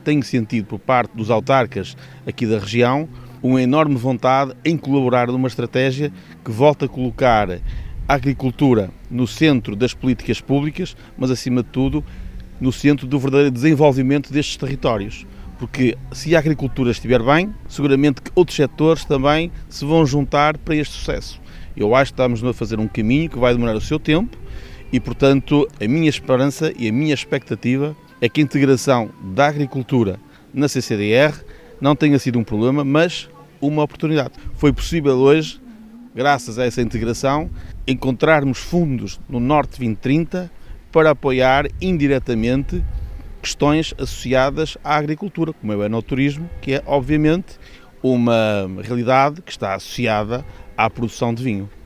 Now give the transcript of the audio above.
tenho sentido por parte dos autarcas aqui da região uma enorme vontade em colaborar numa estratégia que volta a colocar a agricultura no centro das políticas públicas, mas acima de tudo no centro do verdadeiro desenvolvimento destes territórios. Porque se a agricultura estiver bem, seguramente que outros setores também se vão juntar para este sucesso. Eu acho que estamos a fazer um caminho que vai demorar o seu tempo e, portanto, a minha esperança e a minha expectativa é que a integração da agricultura na CCDR não tenha sido um problema, mas uma oportunidade. Foi possível hoje, graças a essa integração, encontrarmos fundos no Norte 2030 para apoiar indiretamente questões associadas à agricultura, como é o enoturismo, que é, obviamente, uma realidade que está associada à produção de vinho.